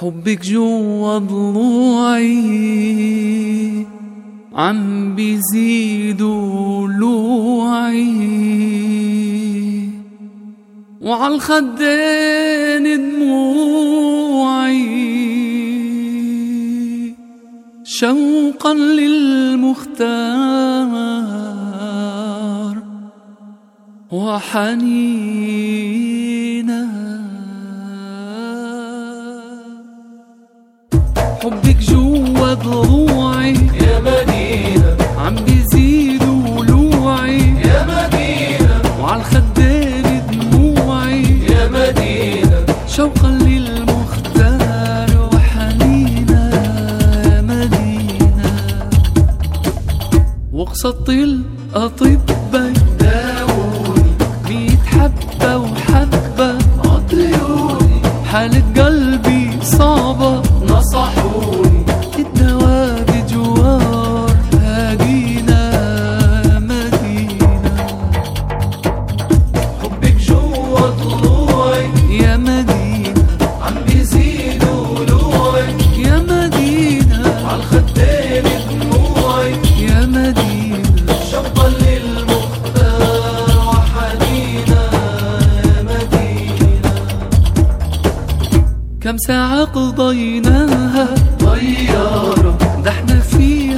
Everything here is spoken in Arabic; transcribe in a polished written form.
حبك جوا ضلوعي عم بيزيد ولوعي، وعالخدين دموعي شوقا للمختار وحنينا. حبك جوا ضلوعي يا مدينة عم بيزيد ولوعي يا مدينة، وعالخدين دموعي يا مدينة شوقا للمختار وحنينا. يا مدينة وقصة الأطباء داووني 100 حبة وحبة عطيوني، حالة قلبي صعبة نصحوني الدواء بجوار هاجينا. مدينة حبك جوا ضلوعي يا مدينة عم بيزيد ولوعي، يا مدينة عالخدين دموعي يا مدينة شوقا للمختار وحنينا. يا مدينة كم ساعة قضيناها طيارة ده احنا في